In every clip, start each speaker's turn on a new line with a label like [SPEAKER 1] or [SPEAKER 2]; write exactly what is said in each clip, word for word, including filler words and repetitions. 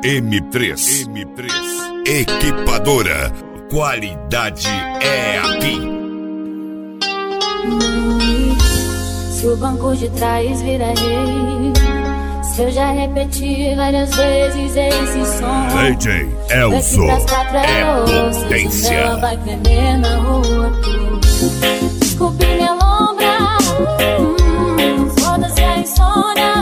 [SPEAKER 1] M três. M três. Equipadora. Qualidade é aqui.
[SPEAKER 2] Se o banco de trás vira rei, se eu já repeti várias vezes esse som,
[SPEAKER 1] D J Elzo é potência.
[SPEAKER 2] Ela vai tremer na rua. Desculpe minha lombra, hum, foda-se a insônia.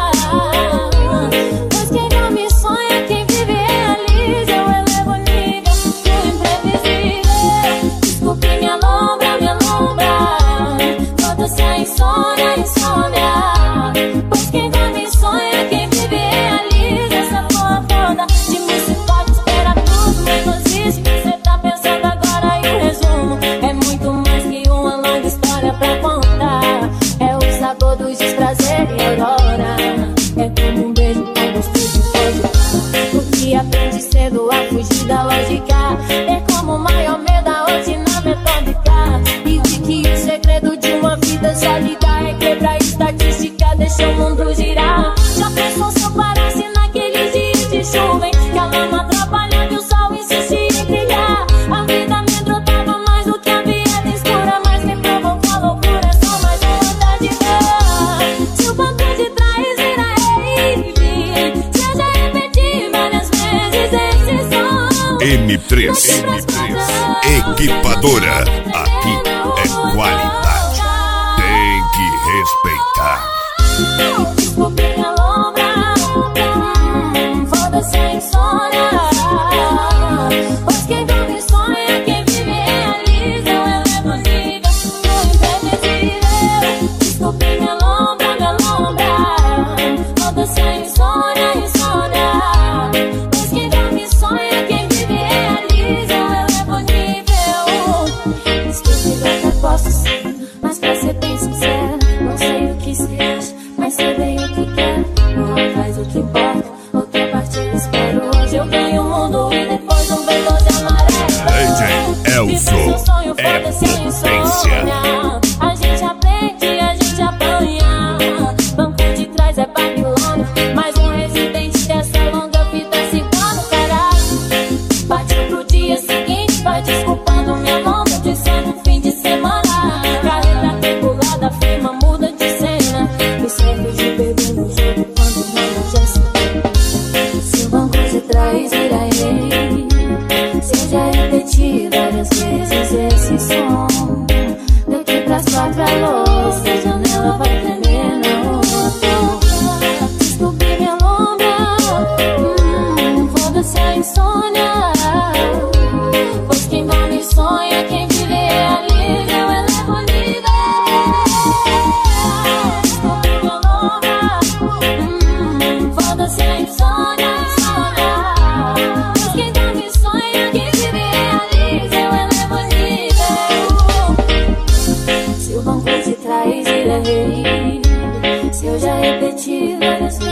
[SPEAKER 2] Pois quem não me sonha, quem vive realiza. Eu elevo o nível do imprevisível. Desculpe minha lombra, minha lombra, foda-se a insônia, insônia. Pois quem não me sonha, quem vive realiza. Essa porra toda de mim se pode esperar tudo menos isso. Cê tá pensando agora e o resumo é muito mais que uma longa história pra contar. É o sabor dos desprazeres e aurora. É como um beijo com gosto de pode. O que aprende cedo a fugir da lógica. É como o maior medo da rotina metódica. E de que o segredo de uma vida sólida é quebrar estatística, deixa o mundo girar. Já pensou se eu parasse naqueles dias de chuva, hein? Que a lama atrapalhava e o sol insistia em brilhar. A vida me drotava mais do que a viada escura, mas me provocou a loucura, é só mais uma vontade de dar. Se o banco de trás vira rave, se eu já repeti várias vezes esse som.
[SPEAKER 1] M três. M três. Equipadora. Aqui é qualidade. Tem que respeitar.
[SPEAKER 2] Desculpe minha lombra, hum, foda-se a insônia. Pois quem vive sonha, quem vive realiza. Eu elevo o nível do imprevisível. Desculpe minha lombra, minha lombra, foda-se a insônia, insônia. Pois quem vive sonha, quem vive realiza. Eu elevo o nível. Desculpe, eu até posso ser, mas pra ser bem sincero, não sei o que se acha, mas sei bem o que quero. Não faz o que importa, outra partida espero. Hoje eu ganho o mundo e depois um vem doze amarelo.
[SPEAKER 1] D J Elzo é potência.
[SPEAKER 2] A gente aprende, a gente apanha. Banco de trás é Babilônia, mais um residente dessa longa vida cigano, caralho. Partiu pro dia seguinte, vai desculpando minha lombra, dizendo fim de semana. Carreira regulada, firma muda de cena. Me serve de bebê no jogo quando não já se. Se o banco de trás vira rei, se eu já repeti várias vezes esse som, daqui pras quatro alô, se a janela vai tremer na rua. Desculpe minha lombra, hum, foda-se a insônia. Pois quem dorme sonha, quem vive realiza. Eu elevo o nível. Desculpe minha lombra, hum, foda-se a insônia, insônia. Pois quem dorme sonha, quem vive realiza. Eu elevo o nível. Se o banco de trás vira rei, se eu já repeti várias vezes